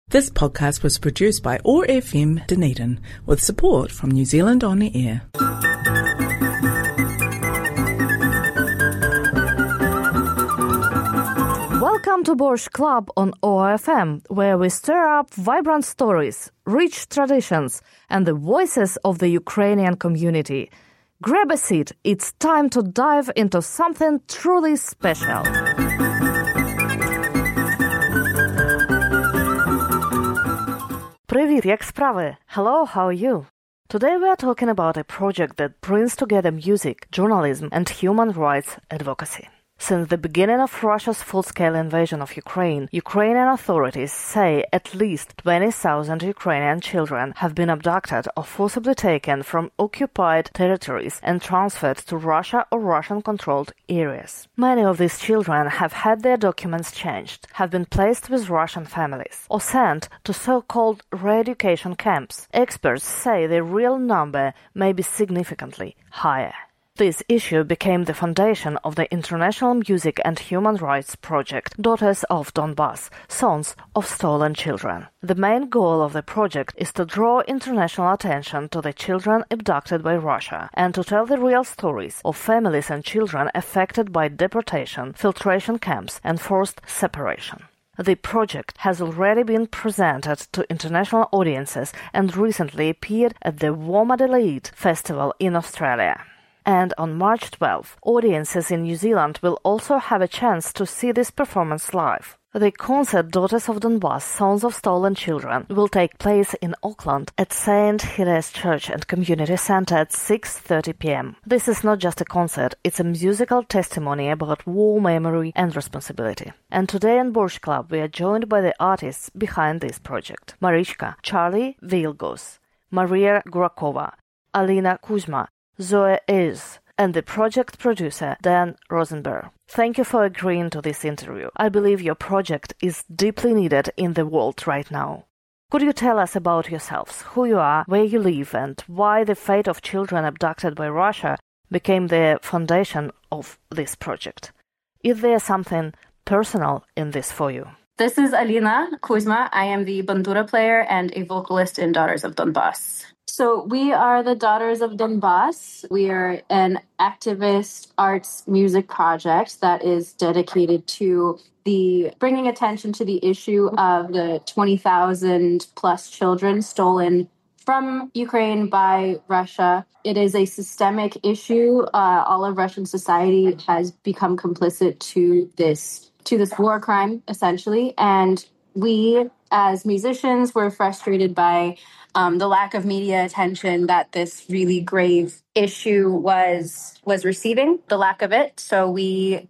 This podcast was produced by OAR FM Dunedin with support from New Zealand On Air. Welcome to Borscht Club on OAR FM, where we stir up vibrant stories, rich traditions, and the voices of the Ukrainian community. Grab a seat, it's time to dive into something truly special. Привіт, як справи? Hello, how are you? Today we are talking about a project that brings together music, journalism, and human rights advocacy. Since the beginning of Russia's full-scale invasion of Ukraine, Ukrainian authorities say at least 20,000 Ukrainian children have been abducted or forcibly taken from occupied territories and transferred to Russia or Russian-controlled areas. Many of these children have had their documents changed, have been placed with Russian families, or sent to so-called re-education camps. Experts say the real number may be significantly higher. This issue became the foundation of the international music and human rights project Daughters of Donbas, Sons of Stolen Children. The main goal of the project is to draw international attention to the children abducted by Russia and to tell the real stories of families and children affected by deportation, filtration camps, and forced separation. The project has already been presented to international audiences and recently appeared at the Womadelaide Festival in Australia. And on March 12, audiences in New Zealand will also have a chance to see this performance live. The concert Daughters of Donbas, Sons of Stolen Children will take place in Auckland at St. Hilda's Church and Community Centre at 6:30 p.m. This is not just a concert, it's a musical testimony about war, memory and responsibility. And today in Borscht Club we are joined by the artists behind this project. Marichka, Charlie Vilgos, Maria Grakova, Alina Kuzma, Zoe Is, and the project producer Dan Rosenberg. Thank you for agreeing to this interview. I believe your project is deeply needed in the world right now. Could you tell us about yourselves, who you are, where you live, and why the fate of children abducted by Russia became the foundation of this project? Is there something personal in this for you? This is Alina Kuzma. I am the bandura player and a vocalist in Daughters of Donbas. So we are the Daughters of Donbas. We are an activist arts music project that is dedicated to the bringing attention to the issue of the 20,000 plus children stolen from Ukraine by Russia. It is a systemic issue. All of Russian society has become complicit to this war crime, essentially. And we, as musicians, were frustrated by the lack of media attention that this really grave issue was receiving, the lack of it. So we,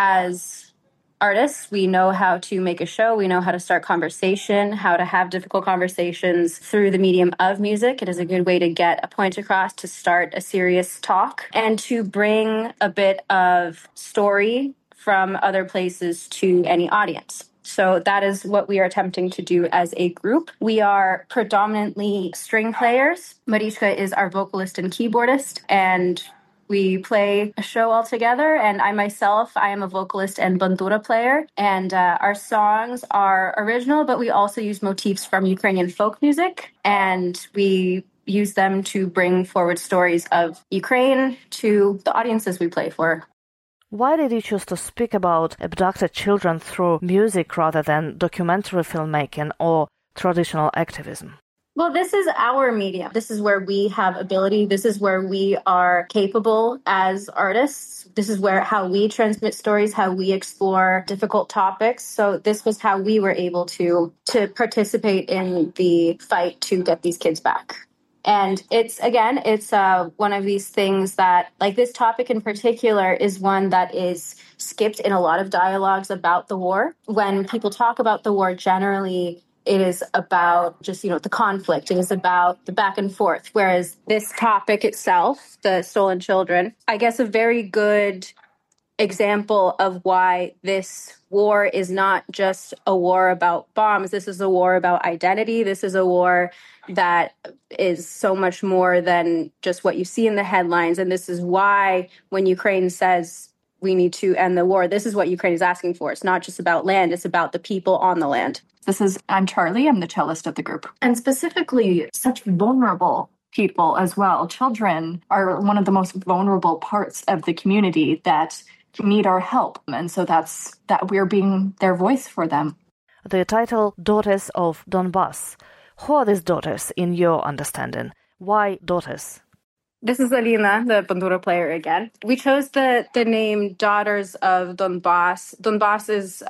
as artists, we know how to make a show, we know how to start conversation, how to have difficult conversations through the medium of music. It is a good way to get a point across, to start a serious talk, and to bring a bit of story from other places to any audience. So that is what we are attempting to do as a group. We are predominantly string players. Marichka is our vocalist and keyboardist, and we play a show all together. And I myself, I am a vocalist and bandura player. And our songs are original, but we also use motifs from Ukrainian folk music. And we use them to bring forward stories of Ukraine to the audiences we play for. Why did you choose to speak about abducted children through music rather than documentary filmmaking or traditional activism? Well, this is our medium. This is where we have ability. This is where we are capable as artists. This is how we transmit stories, how we explore difficult topics. So this was how we were able to participate in the fight to get these kids back. And it's one of these things that, like, this topic in particular is one that is skipped in a lot of dialogues about the war. When people talk about the war, generally, it is about just, the conflict. It is about the back and forth. Whereas this topic itself, the stolen children, I guess a very good example of why this war is not just a war about bombs. This is a war about identity. This is a war that is so much more than just what you see in the headlines. And this is why when Ukraine says we need to end the war, this is what Ukraine is asking for. It's not just about land. It's about the people on the land. I'm Charlie. I'm the cellist of the group. And specifically, such vulnerable people as well. Children are one of the most vulnerable parts of the community that need our help. And so that we're being their voice for them. The title Daughters of Donbass. Who are these daughters in your understanding? Why daughters? This is Alina, the Bandura player again. We chose the name Daughters of Donbass. Donbass is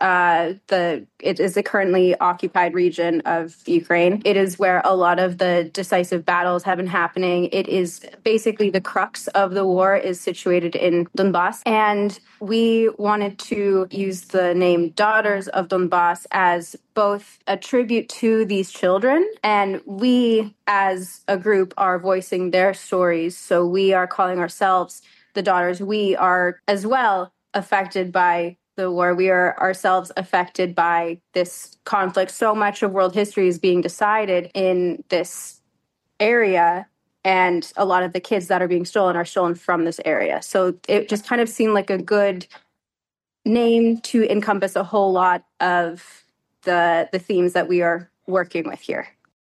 it is a currently occupied region of Ukraine. It is where a lot of the decisive battles have been happening. It is basically the crux of the war is situated in Donbass. And we wanted to use the name Daughters of Donbass as both a tribute to these children, and we as a group are voicing their stories. So we are calling ourselves the Daughters. We are as well affected by the war. We are ourselves affected by this conflict. So much of world history is being decided in this area, and a lot of the kids that are being stolen are stolen from this area. So it just kind of seemed like a good name to encompass a whole lot of the themes that we are working with here.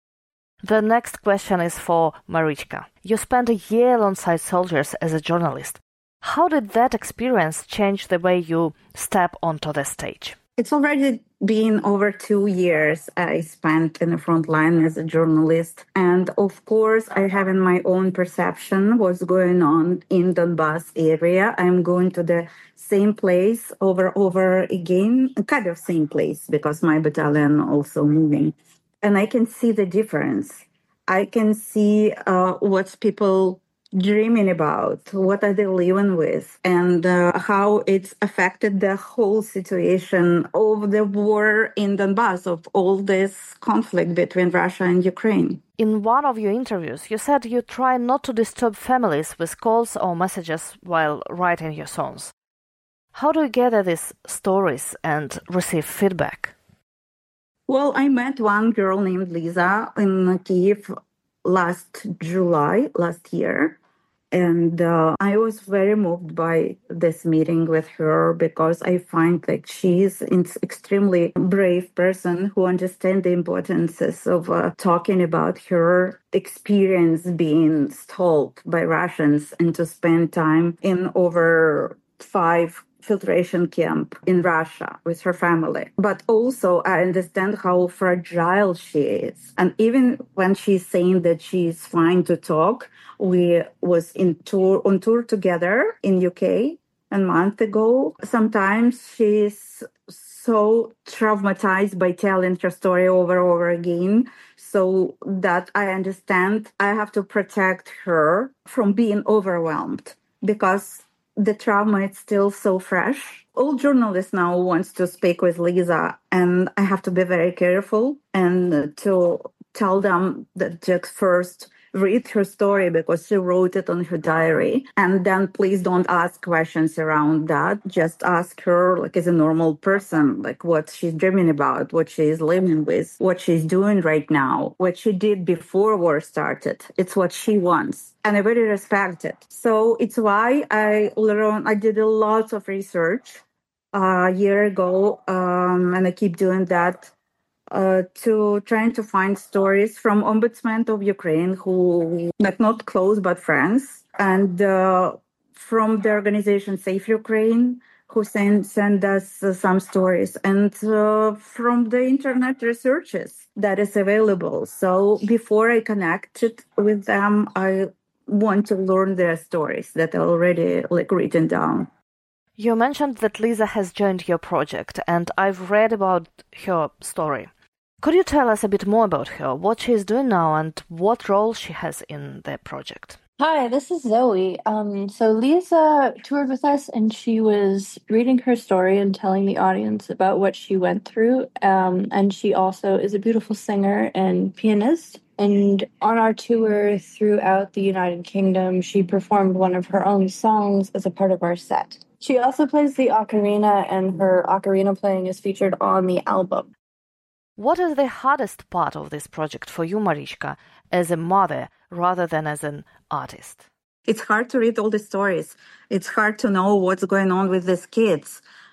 The next question is for Marichka. You spent a year alongside soldiers as a journalist. How did that experience change the way you step onto the stage? It's already been over 2 years I spent in the front line as a journalist. And of course, I have in my own perception what's going on in Donbass area. I'm going to the same place over again, kind of same place because my battalion also moving. And I can see the difference. I can see what people dreaming about, what are they living with, and how it's affected the whole situation of the war in Donbass, of all this conflict between Russia and Ukraine. In one of your interviews, you said you try not to disturb families with calls or messages while writing your songs. How do you gather these stories and receive feedback? Well, I met one girl named Lisa in Kyiv last year. And I was very moved by this meeting with her because I find that she's an extremely brave person who understands the importance of talking about her experience being stalked by Russians and to spend time in over 5 filtration camp in Russia with her family. But also I understand how fragile she is. And even when she's saying that she's fine to talk, we was on tour together in UK a month ago. Sometimes she's so traumatized by telling her story over again, so that I understand I have to protect her from being overwhelmed because the trauma is still so fresh. All journalists now wants to speak with Lisa, and I have to be very careful and to tell them that just first read her story because she wrote it on her diary. And then please don't ask questions around that. Just ask her like as a normal person, like what she's dreaming about, what she's living with, what she's doing right now, what she did before war started. It's what she wants. And I really respect it. So it's why I did a lot of research a year ago, and I keep doing that to trying to find stories from Ombudsman of Ukraine, who not close but friends, and from the organization Save Ukraine, who send us some stories, and from the internet researches that is available. So before I connected with them, I want to learn their stories that are already written down. You mentioned that Lisa has joined your project, and I've read about her story. Could you tell us a bit more about her, what she is doing now, and what role she has in the project? Hi, this is Zoe. So Lisa toured with us, and she was reading her story and telling the audience about what she went through. And she also is a beautiful singer and pianist. And on our tour throughout the United Kingdom, she performed one of her own songs as a part of our set. She also plays the ocarina, and her ocarina playing is featured on the album. What is the hardest part of this project for you, Marichka, as a mother rather than as an artist? It's hard to read all the stories. It's hard to know what's going on with these kids.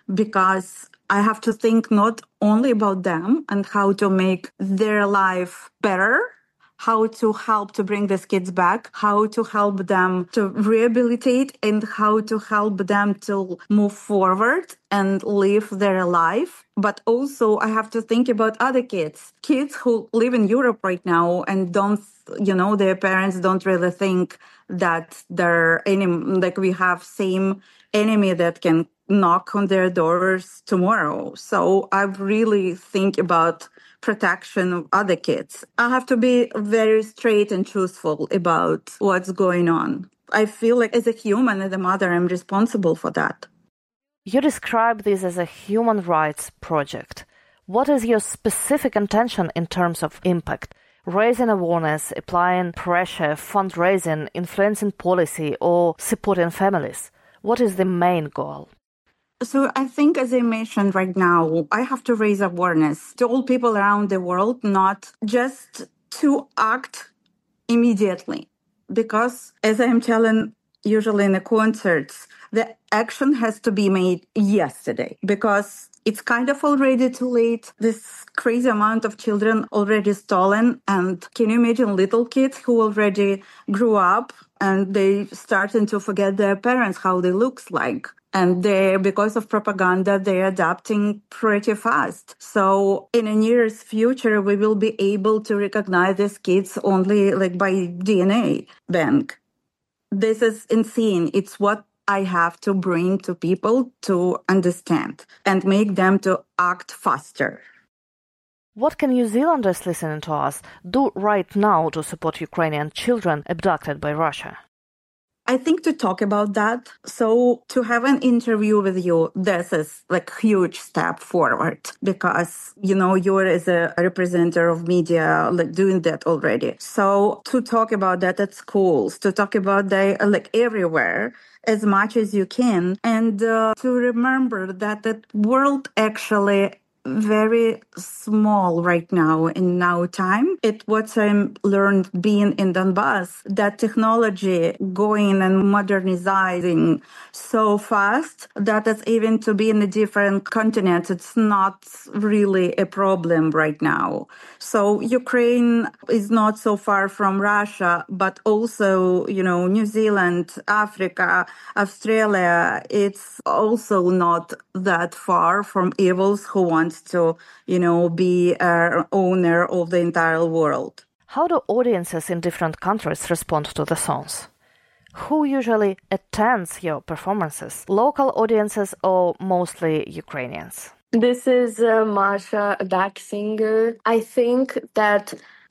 because I have to think not only about them and how to make their life better, how to help to bring these kids back, how to help them to rehabilitate, and how to help them to move forward and live their life. But also I have to think about other kids who live in Europe right now and don't, their parents don't really think that they're we have same enemy that can knock on their doors tomorrow. So I really think about protection of other kids. I have to be very straight and truthful about what's going on. I feel like as a human, as a mother, I'm responsible for that. You describe this as a human rights project. What is your specific intention in terms of impact? Raising awareness, applying pressure, fundraising, influencing policy, or supporting families? What is the main goal? So I think, as I mentioned right now, I have to raise awareness to all people around the world, not just to act immediately. Because, as I'm telling usually in the concerts, the action has to be made yesterday because it's kind of already too late. This crazy amount of children already stolen. And can you imagine little kids who already grew up and they starting to forget their parents, how they looks like? And because of propaganda, they're adapting pretty fast. So in a nearest future, we will be able to recognize these kids only by DNA bank. This is insane. It's what I have to bring to people to understand and make them to act faster. What can New Zealanders listening to us do right now to support Ukrainian children abducted by Russia? I think to talk about that. So to have an interview with you, this is huge step forward because, you're as a representative of media, doing that already. So to talk about that at schools, to talk about that everywhere as much as you can. And to remember that the world actually very small right now in now time. What I learned being in Donbass, that technology going and modernizing so fast that it's even to be in a different continent, it's not really a problem right now. So Ukraine is not so far from Russia, but also, New Zealand, Africa, Australia, it's also not that far from evils who wants to, be an owner of the entire world. How do audiences in different countries respond to the songs? Who usually attends your performances? Local audiences or mostly Ukrainians? This is Masha, a back singer. I think that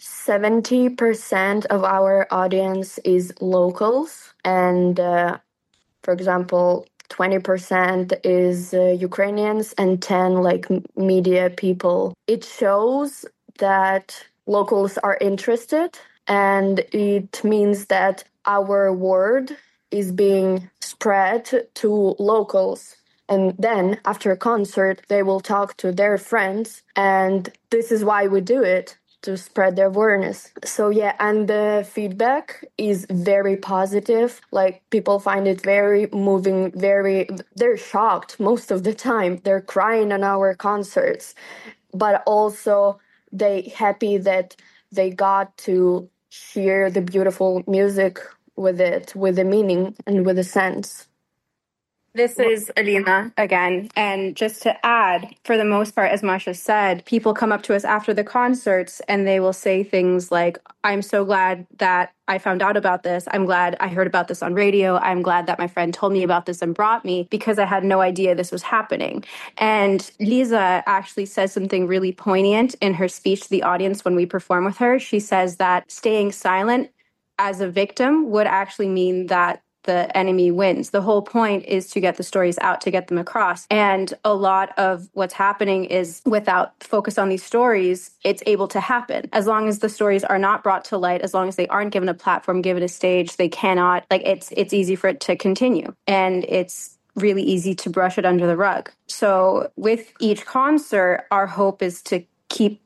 70% of our audience is locals. And, for example, 20% is Ukrainians and 10 media people. It shows that locals are interested, and it means that our word is being spread to locals. And then after a concert, they will talk to their friends, and this is why we do it, to spread the awareness. So yeah, and the feedback is very positive. People find it very moving, they're shocked most of the time. They're crying on our concerts, but also they happy that they got to hear the beautiful music with it, with the meaning and with the sense. This is Alina again. And just to add, for the most part, as Masha said, people come up to us after the concerts and they will say things like, I'm so glad that I found out about this. I'm glad I heard about this on radio. I'm glad that my friend told me about this and brought me because I had no idea this was happening. And Lisa actually says something really poignant in her speech to the audience when we perform with her. She says that staying silent as a victim would actually mean that the enemy wins. The whole point is to get the stories out, to get them across. And a lot of what's happening is without focus on these stories, it's able to happen. As long as the stories are not brought to light, as long as they aren't given a platform, given a stage, they cannot, it's easy for it to continue. And it's really easy to brush it under the rug. So with each concert, our hope is to keep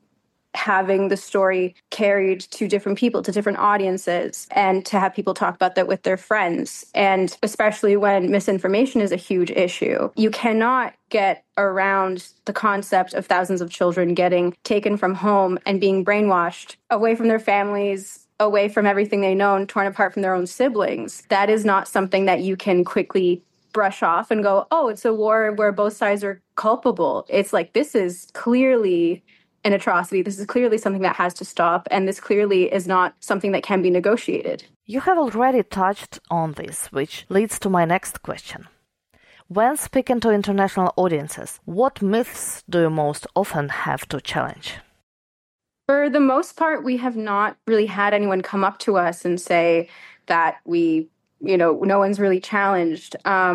having the story carried to different people, to different audiences, and to have people talk about that with their friends. And especially when misinformation is a huge issue, you cannot get around the concept of thousands of children getting taken from home and being brainwashed away from their families, away from everything they know, and torn apart from their own siblings. That is not something that you can quickly brush off and go, oh, it's a war where both sides are culpable. It's like, this is clearly an atrocity. This is clearly something that has to stop, and this clearly is not something that can be negotiated. You have already touched on this, which leads to my next question. When speaking to international audiences, what myths do you most often have to challenge? For the most part, we have not really had anyone come up to us and say that no one's really challenged.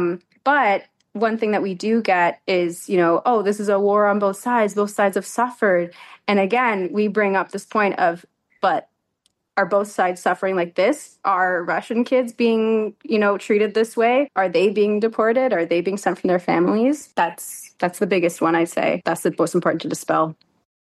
But one thing that we do get is, oh, this is a war on both sides. Both sides have suffered. And again, we bring up this point of, but are both sides suffering like this? Are Russian kids being, treated this way? Are they being deported? Are they being sent from their families? That's the biggest one, I'd say. That's the most important to dispel.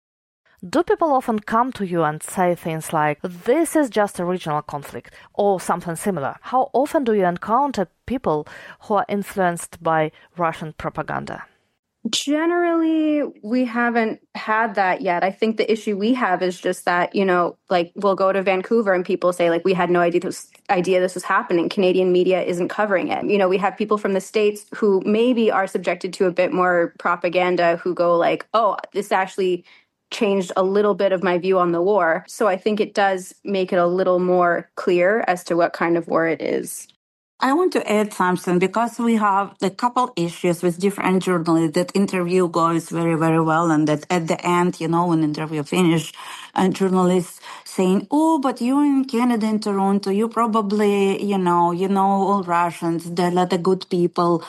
Do people often come to you and say things like, this is just a regional conflict, or something similar? How often do you encounter people who are influenced by Russian propaganda? Generally, we haven't had that yet. I think the issue we have is just that, we'll go to Vancouver and people say, we had no idea this was happening. Canadian media isn't covering it. We have people from the States who maybe are subjected to a bit more propaganda who go oh, this actually changed a little bit of my view on the war. So I think it does make it a little more clear as to what kind of war it is. I want to add something because we have a couple issues with different journalists. That interview goes very, very well, and that at the end, when interview finish, and journalists saying, "Oh, but you're in Canada, in Toronto. You probably, you know all Russians. They're a lot of good people.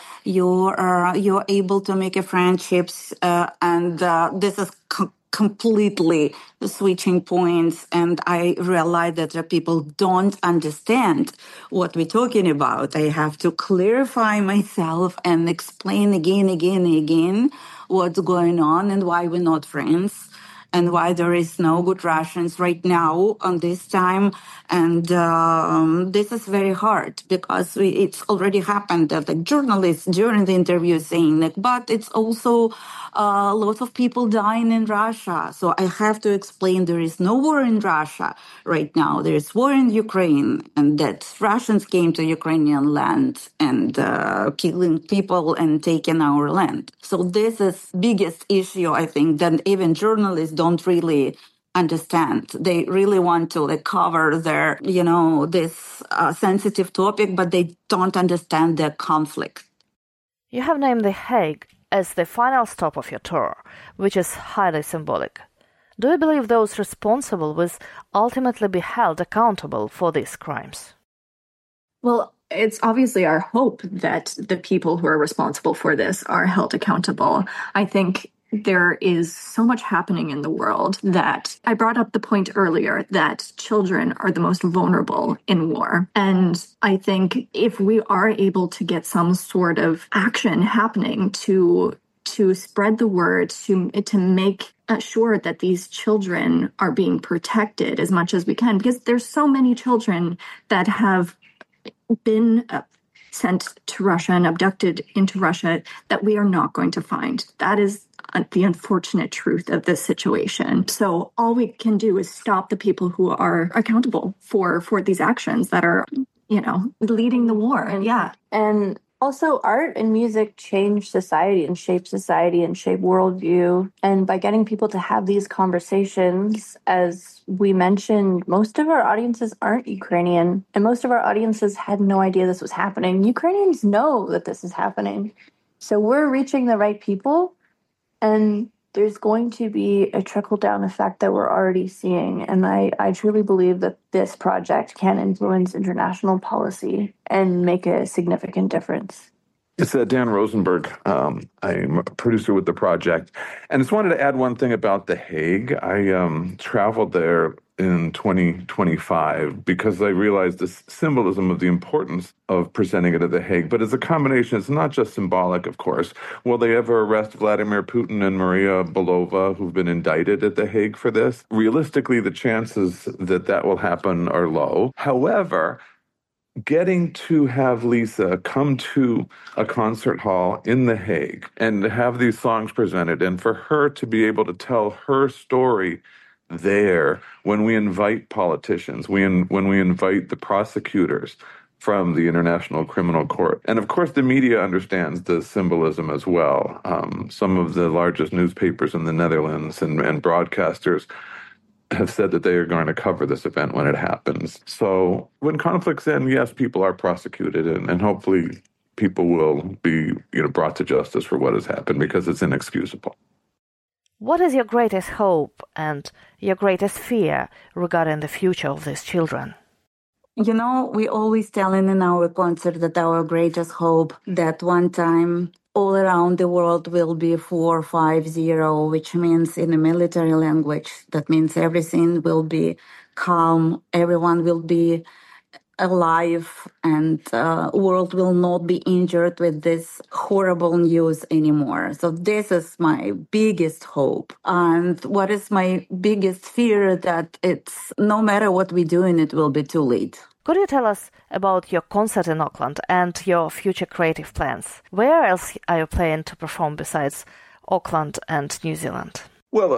You're able to make friendships, and this is." Completely switching points, and I realize that the people don't understand what we're talking about. I have to clarify myself and explain again what's going on and why we're not friends and why there is no good Russians right now on this time. And this is very hard because it's already happened that the journalists during the interview saying but it's also lots of people dying in Russia. So I have to explain there is no war in Russia right now. There is war in Ukraine, and that Russians came to Ukrainian land and killing people and taking our land. So this is biggest issue, I think, that even journalists don't really understand. They really want to cover their, this sensitive topic, but they don't understand the conflict. You have named The Hague as the final stop of your tour, which is highly symbolic. Do you believe those responsible will ultimately be held accountable for these crimes? Well, it's obviously our hope that the people who are responsible for this are held accountable. I think there is so much happening in the world that I brought up the point earlier that children are the most vulnerable in war. And I think if we are able to get some sort of action happening to spread the word, to make sure that these children are being protected as much as we can, because there's so many children that have been sent to Russia and abducted into Russia that we are not going to find. That is the unfortunate truth of this situation. So all we can do is stop the people who are accountable for these actions that are, leading the war. And also, art and music change society and shape worldview. And by getting people to have these conversations, as we mentioned, most of our audiences aren't Ukrainian, and most of our audiences had no idea this was happening. Ukrainians know that this is happening. So we're reaching the right people, and there's going to be a trickle-down effect that we're already seeing. And I truly believe that this project can influence international policy and make a significant difference. It's Dan Rosenberg. I'm a producer with the project. And just wanted to add one thing about The Hague. I traveled there in 2025 because I realized the symbolism of the importance of presenting it at The Hague. But as a combination, it's not just symbolic, of course. Will they ever arrest Vladimir Putin and Maria Belova, who've been indicted at The Hague for this? Realistically, the chances that that will happen are low. However, getting to have Lisa come to a concert hall in The Hague and to have these songs presented, and for her to be able to tell her story there when we invite politicians, when we invite the prosecutors from the International Criminal Court. And of course, the media understands the symbolism as well. Some of the largest newspapers in the Netherlands and broadcasters have said that they are going to cover this event when it happens. So when conflicts end, yes, people are prosecuted, and hopefully people will be brought to justice for what has happened, because it's inexcusable. What is your greatest hope and your greatest fear regarding the future of these children? We always tell in our concert that our greatest hope that one time all around the world will be 450, which means in a military language, that means everything will be calm, everyone will be alive, and world will not be injured with this horrible news anymore. So this is my biggest hope. And what is my biggest fear? That it's no matter what we do, it will be too late. Could you tell us about your concert in Auckland and your future creative plans? Where else are you planning to perform besides Auckland and New Zealand? Well,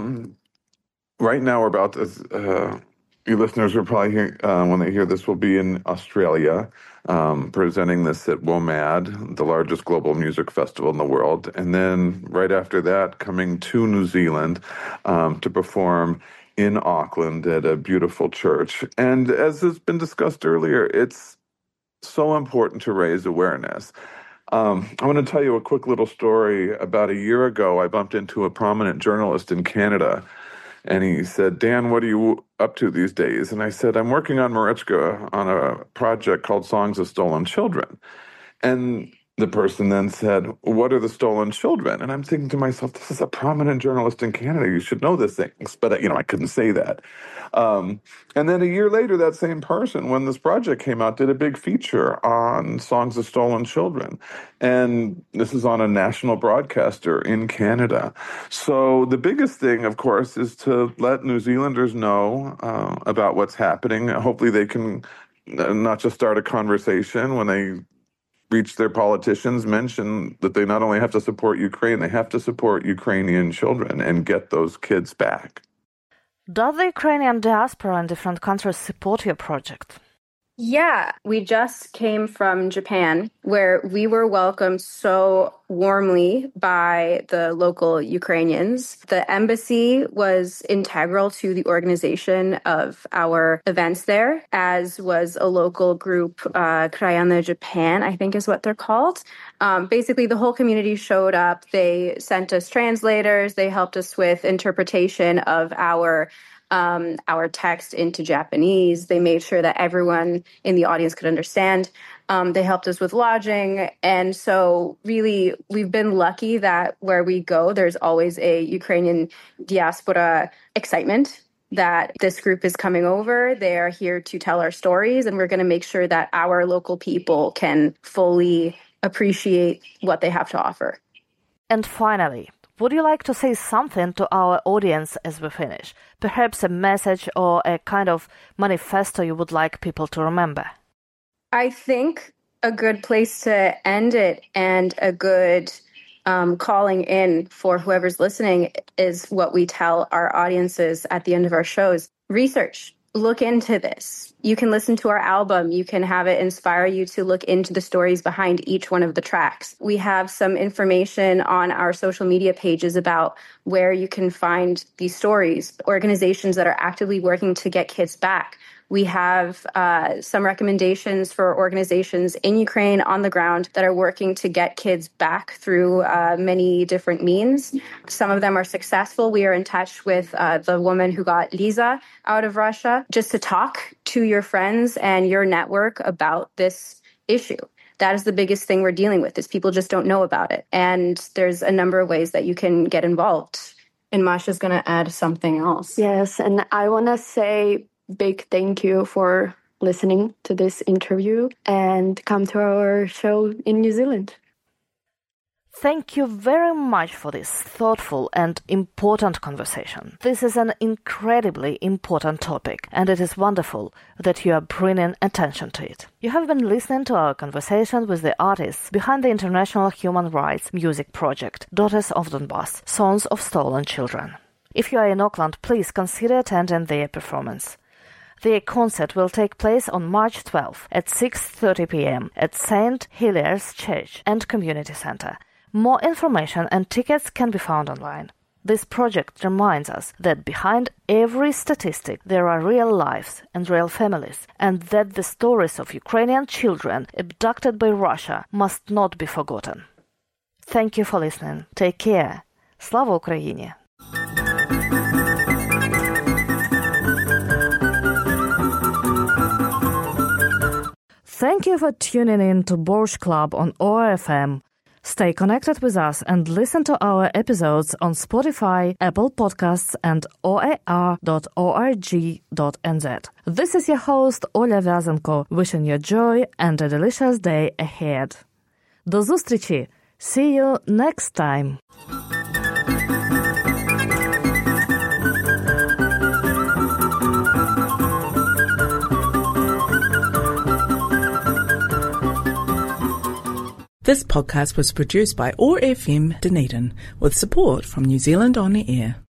right now we're about to, your listeners will probably hear, when they hear this, will be in Australia, presenting this at WOMAD, the largest global music festival in the world. And then right after that, coming to New Zealand to perform in Auckland at a beautiful church. And as has been discussed earlier, it's so important to raise awareness. I want to tell you a quick little story. About a year ago, I bumped into a prominent journalist in Canada, and he said, Dan, what are you up to these days? And I said, I'm working on Marichka on a project called Songs of Stolen Children. And the person then said, what are the stolen children? And I'm thinking to myself, this is a prominent journalist in Canada. You should know these things. But, I couldn't say that. And then a year later, that same person, when this project came out, did a big feature on Songs of Stolen Children. And this is on a national broadcaster in Canada. So the biggest thing, of course, is to let New Zealanders know about what's happening. Hopefully they can not just start a conversation when they reach their politicians, mention that they not only have to support Ukraine, they have to support Ukrainian children and get those kids back. Does the Ukrainian diaspora in different countries support your project? Yeah, we just came from Japan, where we were welcomed so warmly by the local Ukrainians. The embassy was integral to the organization of our events there, as was a local group, Krayana Japan, I think is what they're called. Basically, the whole community showed up. They sent us translators. They helped us with interpretation of our text into Japanese. They made sure that everyone in the audience could understand. They helped us with lodging. And so really, we've been lucky that where we go, there's always a Ukrainian diaspora excitement that this group is coming over. They are here to tell our stories, and we're going to make sure that our local people can fully appreciate what they have to offer. And finally, would you like to say something to our audience as we finish? Perhaps a message or a kind of manifesto you would like people to remember? I think a good place to end it and a good calling in for whoever's listening is what we tell our audiences at the end of our shows. Research. Look into this. You can listen to our album. You can have it inspire you to look into the stories behind each one of the tracks. We have some information on our social media pages about where you can find these stories, organizations that are actively working to get kids back. We have some recommendations for organizations in Ukraine on the ground that are working to get kids back through many different means. Some of them are successful. We are in touch with the woman who got Lisa out of Russia, just to talk to your friends and your network about this issue. that is the biggest thing we're dealing with, is people just don't know about it. And there's a number of ways that you can get involved. And Masha's going to add something else. Yes, and I want to say big thank you for listening to this interview and come to our show in New Zealand. Thank you very much for this thoughtful and important conversation. This is an incredibly important topic, and it is wonderful that you are bringing attention to it. You have been listening to our conversation with the artists behind the international human rights music project, Daughters of Donbas, Sons of Stolen Children. If you are in Auckland, please consider attending their performance. Their concert will take place on March 12 at 6:30 p.m. at St. Hilaire's Church and Community Centre. More information and tickets can be found online. This project reminds us that behind every statistic there are real lives and real families, and that the stories of Ukrainian children abducted by Russia must not be forgotten. Thank you for listening. Take care. Slava Ukraini! Thank you for tuning in to Borscht Club on ORFM. Stay connected with us and listen to our episodes on Spotify, Apple Podcasts and oar.org.nz. This is your host, Oля Vyazenko, wishing you joy and a delicious day ahead. До зустрічі! See you next time! This podcast was produced by OAR FM Dunedin with support from New Zealand On the Air.